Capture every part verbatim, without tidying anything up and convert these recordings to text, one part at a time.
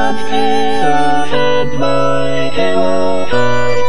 and fear and my heart.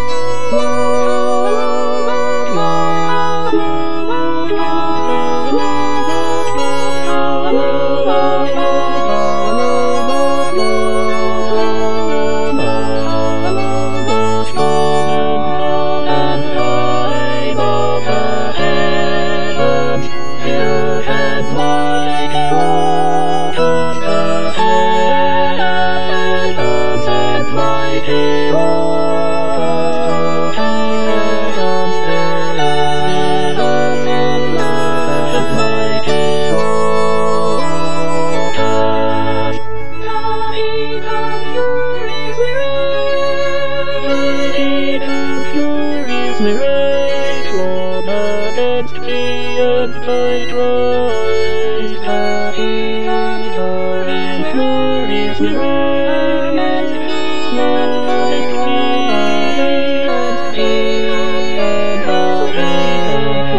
Against me and my rise, happy and furious rage, like me and me and all and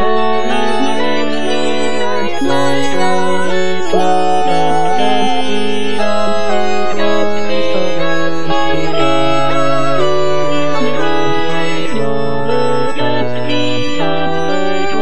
my rise, love against me and against me, against me, love against me.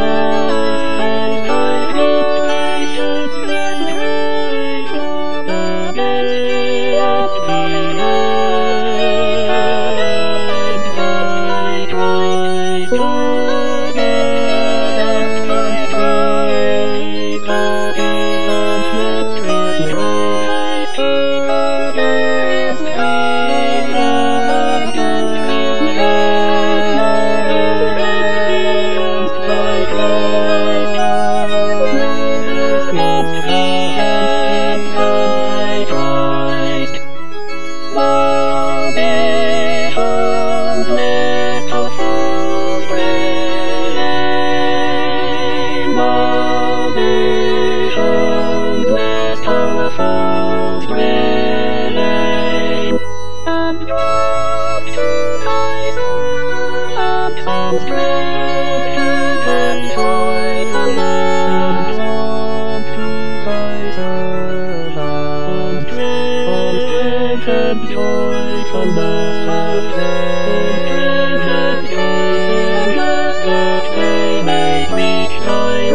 And strength and joy from land, and to thy servant, and strength and joy from land, strength and joy from land, that they may reach thy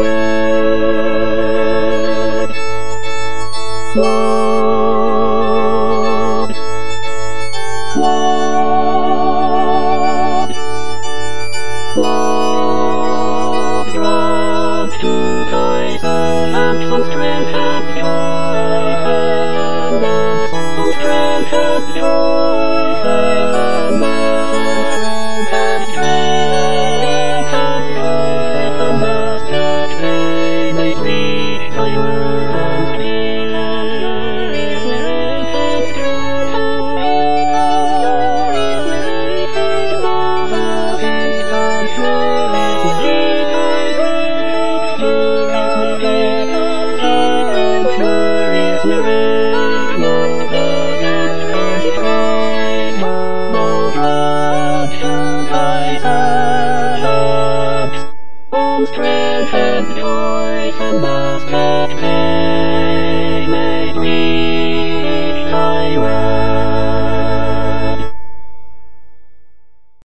word. Lord, Lord, Lord, grant to thy servant some strength and joy, and some strength and joy, and strength and strength and joy, and that they may reach thy word and speak and strength and strength and love against strength and joy from us that they may reach thy word.